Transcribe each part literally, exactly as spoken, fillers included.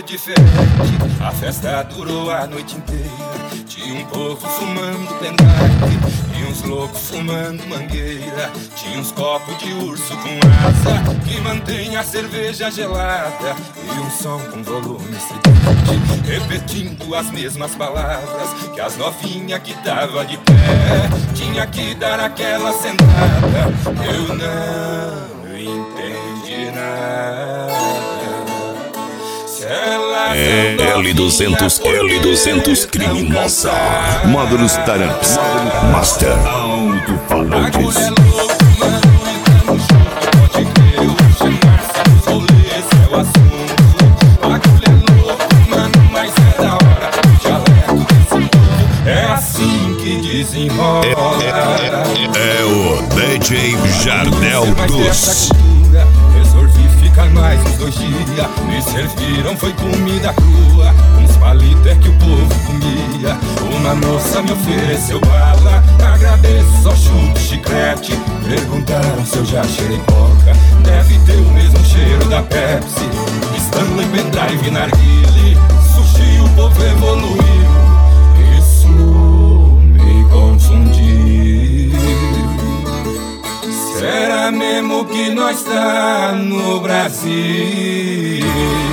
diferente. A festa durou a noite inteira. Tinha um povo fumando pendrive e uns loucos fumando mangueira. Tinha uns copos de urso com asa que mantém a cerveja gelada e um som com volume estridente, repetindo as mesmas palavras que as novinhas que tava de pé tinha que dar aquela sentada. Eu não entendi nada. É L duzentos, L duzentos criminosa. Módulos Taramps, Master Alto-Falantes. É assim que desenrola. É, é, é o D J Jardel dos. Resolvi ficar mais uns dois dias. Me serviram, foi comida crua. Uns palitos é que o povo comia. Uma moça me ofereceu bala. Agradeço, só chuto chiclete. Perguntaram se eu já cheirei coca. Deve ter o mesmo cheiro da Pepsi. Stanley, pendrive, narguile. Sushi, o povo evoluiu. Isso me confundiu. Será mesmo que nós tá no Brasil?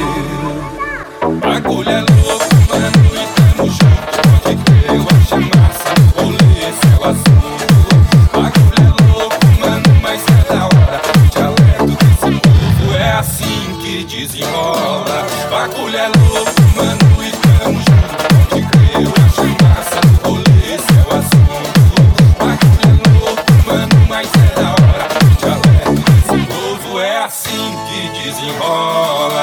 Bagulho é louco, mano, e tamo junto. Pode crer, eu acho massa. O rolê, céu azul. Bagulho é louco, mano, mas é da hora. O dialeto desse povo é assim que desenrola. Bagulho é louco, mano, e tamo junto. Pode crer, eu acho massa. O rolê, céu azul. Bagulho é louco, mano, mas é da hora. É assim que desenrola.